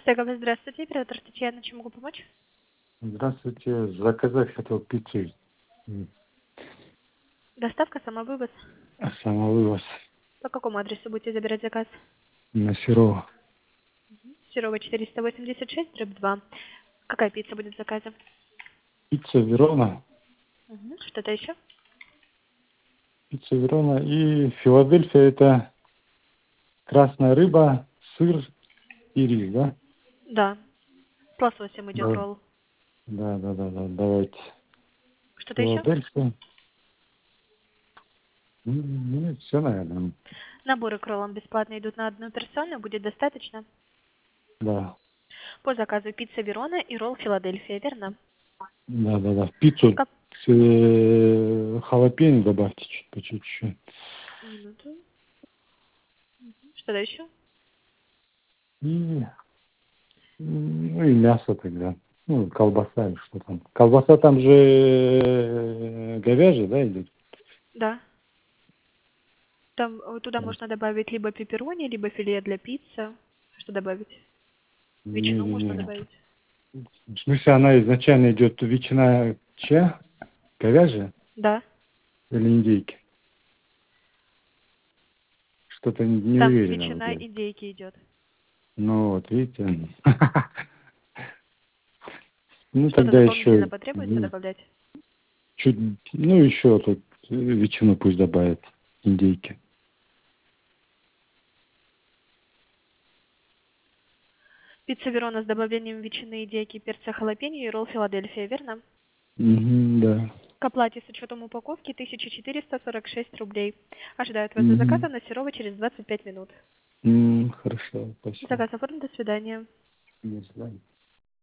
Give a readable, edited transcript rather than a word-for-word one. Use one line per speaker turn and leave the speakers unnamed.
Стегово, здравствуйте, оператор Татьяна, чем могу помочь?
Здравствуйте. Заказать хотел пиццу.
Доставка, самовывоз.
Самовывоз
По какому адресу будете забирать заказ?
на Серова.
Серова 486, дробь 2. Какая пицца будет в заказе?
Пицца Верона.
Что-то еще?
Пицца Верона и Филадельфия — это красная рыба, сыр и рис, да?
Да. С лососем идет
Да,
ролл.
да. Давайте.
Что-то еще?
Филадельфия. Все, наверное.
Наборы к роллам бесплатно идут на одну персону, будет достаточно?
Да.
По заказу пицца Верона и ролл Филадельфия, верно?
Да. В пиццу
Как?
халапеньо добавьте по чуть-чуть.
Минуту. Что-то еще?
И, ну и мясо тогда. Ну, колбаса или что там. Колбаса там же говяжья, да, идет?
Да. Там туда
Да.
можно добавить либо пепперони, либо филе для пиццы. Что добавить? Ветчину можно
Не-не-не.
добавить.
В смысле, она изначально идет ветчина чья? Говяжья
Да.
или индейки? Что-то не
Там
уверена вот
ветчина
я.
индейки идет.
Ну вот, видите. Ну
Что-то
тогда
дополнительно
еще
потребуется добавлять?
чуть, ну еще тут ветчину пусть добавят, индейки.
Пицца Верона с добавлением ветчины, индейки, перца халапеньо и ролл Филадельфия, верно?
Угу, да.
К оплате с учетом упаковки 1446 рублей. Ожидают вас до
Угу.
заказа на Серова через 25 минут.
Хорошо, спасибо.
Заказ оформлен, до свидания.
До свидания.